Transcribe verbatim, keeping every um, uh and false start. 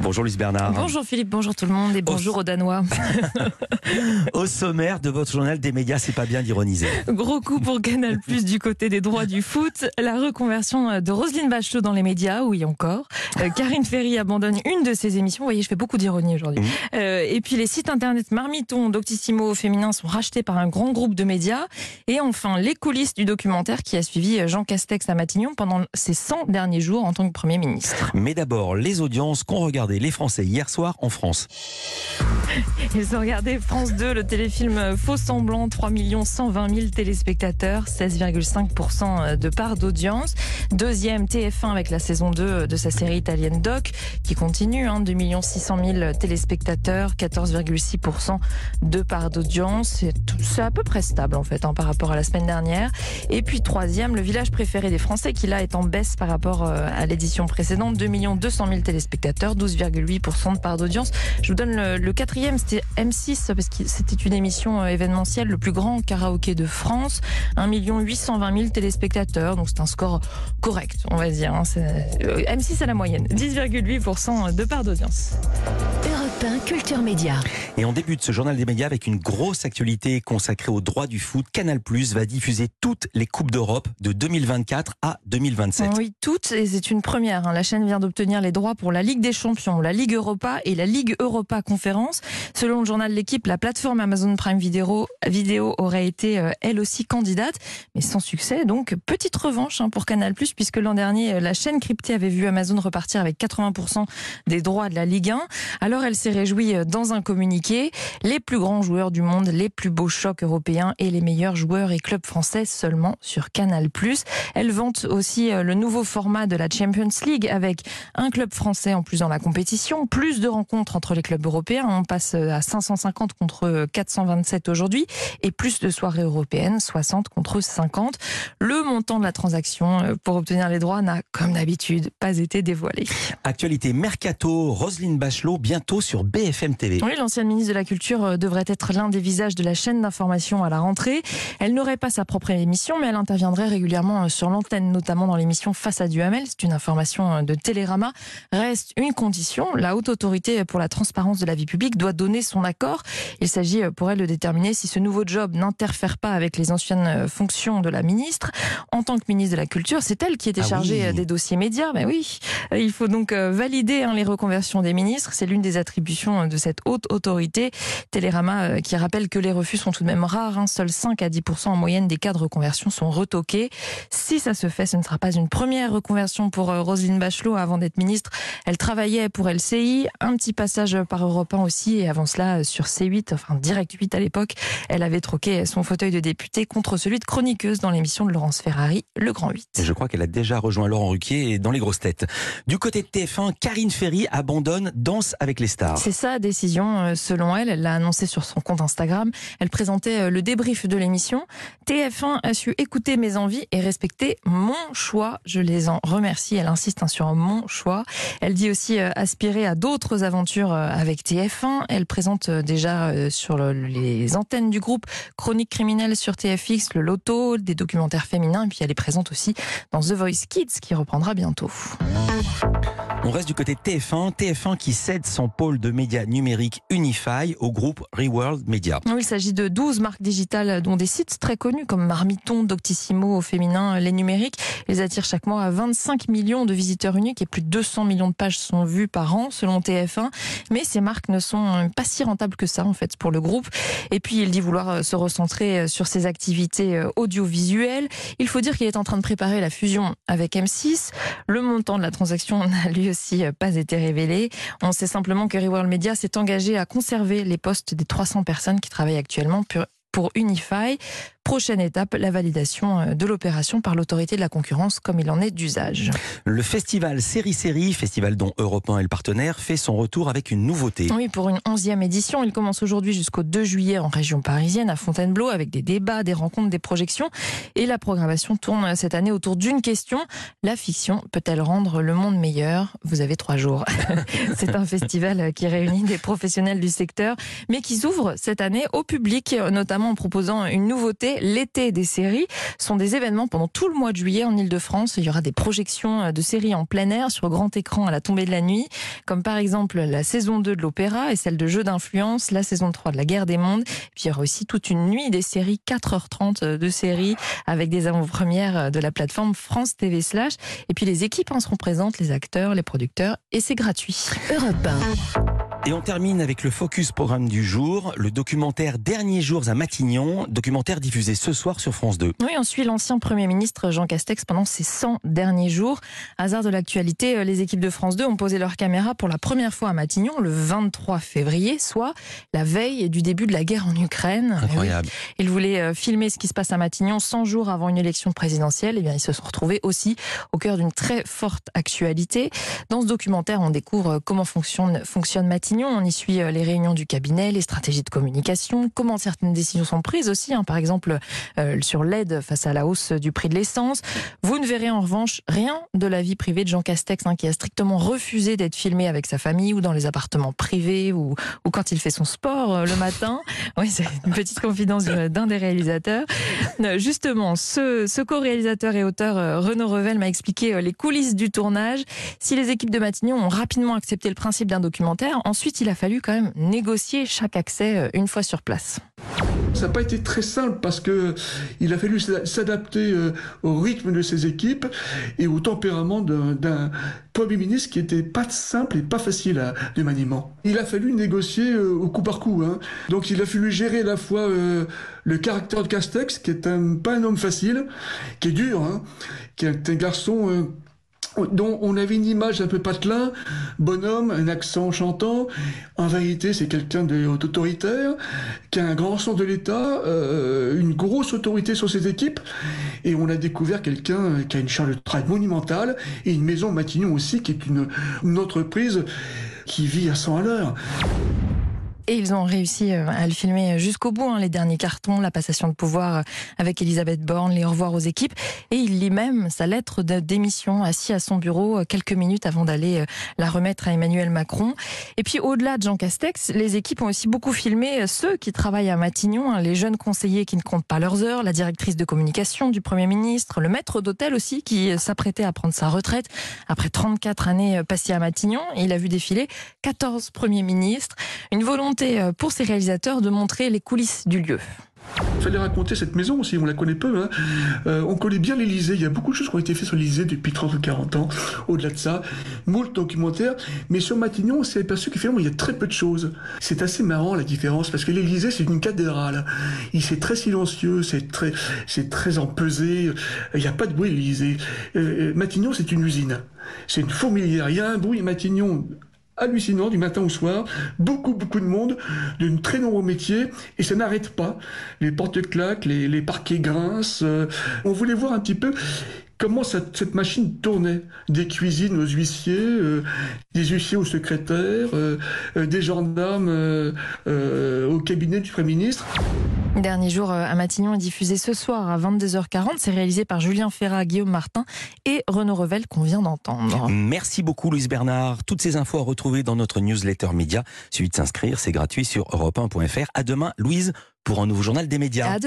Bonjour Luce Bernard. Bonjour Philippe, bonjour tout le monde et bonjour Au... aux Danois. Au sommaire de votre journal des médias, c'est pas bien d'ironiser. Gros coup pour Canal+, du côté des droits du foot. La reconversion de Roselyne Bachelot dans les médias, oui encore. Euh, Karine Ferry abandonne une de ses émissions. Vous voyez, je fais beaucoup d'ironie aujourd'hui. Mmh. Euh, et puis les sites internet Marmiton, Doctissimo au féminin sont rachetés par un grand groupe de médias. Et enfin, les coulisses du documentaire qui a suivi Jean Castex à Matignon pendant ses cent derniers jours en tant que Premier ministre. Mais d'abord, les audiences qu'ont regardé les Français hier soir en France. Ils ont regardé France deux, le téléfilm Faux Semblant, trois millions cent vingt mille téléspectateurs, seize virgule cinq pour cent de part d'audience. Deuxième, T F un avec la saison deux de sa série italienne Doc, qui continue, hein, deux millions six cent mille téléspectateurs, quatorze virgule six pour cent de part d'audience. C'est, c'est à peu près stable en fait hein, par rapport à la semaine dernière. Et puis troisième, Le Village préféré des Français, qui là est en baisse par rapport à l'édition précédente, deux millions deux cent mille téléspectateurs, douze virgule huit pour cent de part d'audience. Je vous donne le, le quatrième, c'était M six, parce que c'était une émission événementielle, le plus grand karaoké de France, un million huit cent vingt mille téléspectateurs, donc c'est un score correct, on va dire. Hein. C'est, M six à la moyenne, dix virgule huit pour cent de part d'audience. Europe un Culture Média. Et on débute ce journal des médias avec une grosse actualité consacrée aux droits du foot. Canal+ va diffuser toutes les Coupes d'Europe de deux mille vingt-quatre à deux mille vingt-sept. Oui, toutes, et c'est une première. Hein. La chaîne vient d'obtenir les droits pour la Ligue des Champions, la Ligue Europa et la Ligue Europa Conférence. Selon le journal L'Équipe, la plateforme Amazon Prime Video, Vidéo aurait été euh, elle aussi candidate, mais sans succès. Donc, petite revanche hein, pour Canal+, puisque l'an dernier, la chaîne cryptée avait vu Amazon repartir avec quatre-vingts pour cent des droits de la Ligue un. Alors, elle s'est réjouie dans un communiqué. Les plus grands joueurs du monde, les plus beaux chocs européens et les meilleurs joueurs et clubs français seulement sur Canal+. Elle vante aussi le nouveau format de la Champions League avec un club français en plus dans la compétition, plus de rencontres entre les clubs européens. On passe à cinq cent cinquante contre quatre cent vingt-sept aujourd'hui et plus de soirées européennes, soixante contre cinquante. Le montant de la transaction pour obtenir les droits n'a, comme d'habitude, pas été dévoilé. Actualité mercato, Roselyne Bachelot bientôt sur B F M T V. Oui, l'ancienne ministre de la Culture devrait être l'un des visages de la chaîne d'information à la rentrée. Elle n'aurait pas sa propre émission, mais elle interviendrait régulièrement sur l'antenne, notamment dans l'émission Face à Duhamel. C'est une information de Télérama. Reste une condition, la haute autorité pour la transparence de la vie publique doit donner son accord. Il s'agit pour elle de déterminer si ce nouveau job n'interfère pas avec les anciennes fonctions de la ministre. En tant que ministre de la Culture, c'est elle qui était ah chargée oui. des dossiers médias. Ben oui, il faut donc valider hein, les reconversions des ministres. C'est l'une des attributions de cette haute autorité. Télérama qui rappelle que les refus sont tout de même rares. Hein. Seuls cinq à dix pour cent en moyenne des cas de reconversion sont retoqués. Si ça se fait, ce ne sera pas une première reconversion pour Roselyne Bachelot. Avant d'être ministre, elle travaillait pour L C I. Un petit passage par Europe un aussi. Et avant cela, sur C huit, enfin Direct huit à l'époque, elle avait troqué son fauteuil de députée contre celui de chroniqueuse dans l'émission de Laurence Ferrari, Le Grand huit. Je crois qu'elle a déjà rejoint Laurent Ruquier dans les grosses têtes. Du côté de T F un, Karine Ferry abandonne Danse avec les stars. C'est sa décision, selon elle. Elle l'a annoncé sur son compte Instagram. Elle présentait le débrief de l'émission. T F un a su écouter mes envies et respecter mon choix. Je les en remercie. Elle insiste sur mon choix. Elle dit aussi aspirer à d'autres aventures avec T F un. Elle présente déjà sur les antennes du groupe Chronique criminelle sur T F X, le Loto, des documentaires féminins. Et puis elle est présente aussi dans The Voice Kids qui reprendra bientôt. On reste du côté de T F un. T F un qui cède son pôle de médias numériques Unify au groupe Reworld Media. Oui, il s'agit de douze marques digitales dont des sites très connus comme Marmiton, Doctissimo au féminin, les numériques. Ils attirent chaque mois à vingt-cinq millions de visiteurs uniques et plus de deux cents millions de pages sont vues par an selon T F un. Mais ces marques ne sont pas si rentables que ça en fait pour le groupe. Et puis il dit vouloir se recentrer sur ses activités audiovisuelles. Il faut dire qu'il est en train de préparer la fusion avec M six. Le montant de la transaction n'a lui aussi pas été révélé. On sait simplement que Reworld Media s'est engagé à conserver les postes des trois cents personnes qui travaillent actuellement pour Unify. Prochaine étape, la validation de l'opération par l'autorité de la concurrence, comme il en est d'usage. Le festival Série Série, festival dont Europe un est le partenaire, fait son retour avec une nouveauté. Oui, pour une onzième édition. Il commence aujourd'hui jusqu'au deux juillet en région parisienne, à Fontainebleau, avec des débats, des rencontres, des projections. Et la programmation tourne cette année autour d'une question. La fiction peut-elle rendre le monde meilleur ? Vous avez trois jours. C'est un festival qui réunit des professionnels du secteur, mais qui s'ouvre cette année au public, notamment en proposant une nouveauté, rentrée, l'été des séries sont des événements pendant tout le mois de juillet en Ile-de-France. Il y aura des projections de séries en plein air sur grand écran à la tombée de la nuit, comme par exemple la saison deux de l'Opéra et celle de Jeux d'influence, la saison trois de la Guerre des mondes. Puis il y aura aussi toute une nuit des séries, quatre heures trente de séries avec des avant-premières de la plateforme France T V Slash. Et puis les équipes hein, seront présentes, les acteurs, les producteurs, et c'est gratuit. Europe un. Et on termine avec le focus programme du jour, le documentaire Derniers jours à Matignon, documentaire diffusé ce soir sur France deux. Oui, on suit l'ancien Premier ministre Jean Castex pendant ses cent derniers jours. Hasard de l'actualité, les équipes de France deux ont posé leur caméra pour la première fois à Matignon le vingt-trois février, soit la veille du début de la guerre en Ukraine. Incroyable. Oui. Ils voulaient filmer ce qui se passe à Matignon cent jours avant une élection présidentielle. Et bien, ils se sont retrouvés aussi au cœur d'une très forte actualité. Dans ce documentaire, on découvre comment fonctionne, fonctionne Matignon. On y suit les réunions du cabinet, les stratégies de communication, comment certaines décisions sont prises aussi, hein, par exemple euh, sur l'aide face à la hausse du prix de l'essence. Vous ne verrez en revanche rien de la vie privée de Jean Castex, hein, qui a strictement refusé d'être filmé avec sa famille ou dans les appartements privés ou, ou quand il fait son sport euh, le matin. Oui, c'est une petite confidence d'un des réalisateurs. Euh, justement, ce, ce co-réalisateur et auteur euh, Renaud Revel m'a expliqué euh, les coulisses du tournage. Si les équipes de Matignon ont rapidement accepté le principe d'un documentaire, ensuite il a fallu quand même négocier chaque accès une fois sur place. Ça n'a pas été très simple parce que il a fallu s'adapter au rythme de ses équipes et au tempérament d'un, d'un Premier ministre qui était pas simple et pas facile à, de maniement. Il a fallu négocier au coup par coup. Hein. Donc il a fallu gérer à la fois euh, le caractère de Castex, qui est un, pas un homme facile, qui est dur, hein, qui est un garçon... Euh, dont on avait une image un peu patelin, bonhomme, un accent chantant. En vérité, c'est quelqu'un d'autoritaire, qui a un grand sens de l'État, euh, une grosse autorité sur ses équipes. Et on a découvert quelqu'un qui a une charge de travail monumentale et une maison Matignon aussi, qui est une, une entreprise qui vit à cent à l'heure. Et ils ont réussi à le filmer jusqu'au bout, hein, les derniers cartons, la passation de pouvoir avec Elisabeth Borne, les au revoir aux équipes. Et il lit même sa lettre de démission assis à son bureau quelques minutes avant d'aller la remettre à Emmanuel Macron. Et puis au-delà de Jean Castex, les équipes ont aussi beaucoup filmé ceux qui travaillent à Matignon, hein, les jeunes conseillers qui ne comptent pas leurs heures, la directrice de communication du Premier ministre, le maître d'hôtel aussi qui s'apprêtait à prendre sa retraite après trente-quatre années passées à Matignon. Et il a vu défiler quatorze premiers ministres. Une volonté pour ces réalisateurs de montrer les coulisses du lieu. Il fallait raconter cette maison aussi, on la connaît peu. Hein. Euh, on connaît bien l'Élysée, il y a beaucoup de choses qui ont été faites sur l'Élysée depuis trente ou quarante ans. Au-delà de ça, moult documentaires. Mais sur Matignon, on s'est aperçu que finalement, il y a très peu de choses. C'est assez marrant la différence, parce que l'Élysée, c'est une cathédrale. C'est très silencieux, c'est très, c'est très empesé. Il n'y a pas de bruit à l'Élysée. Euh, Matignon, c'est une usine. C'est une fourmilière. Il y a un bruit à Matignon hallucinant du matin au soir, beaucoup beaucoup de monde, de très nombreux métiers, et ça n'arrête pas. Les portes claquent, les, les parquets grincent. Euh, on voulait voir un petit peu comment cette, cette machine tournait. Des cuisines aux huissiers, euh, des huissiers aux secrétaires, euh, euh, des gendarmes euh, euh, au cabinet du Premier ministre. Dernier jour à Matignon est diffusé ce soir à vingt-deux heures quarante. C'est réalisé par Julien Ferrat, Guillaume Martin et Renaud Revel qu'on vient d'entendre. Merci beaucoup Louise Bernard. Toutes ces infos à retrouver dans notre newsletter média. Suffit de s'inscrire, c'est gratuit sur europe un point f r. À demain Louise pour un nouveau journal des médias.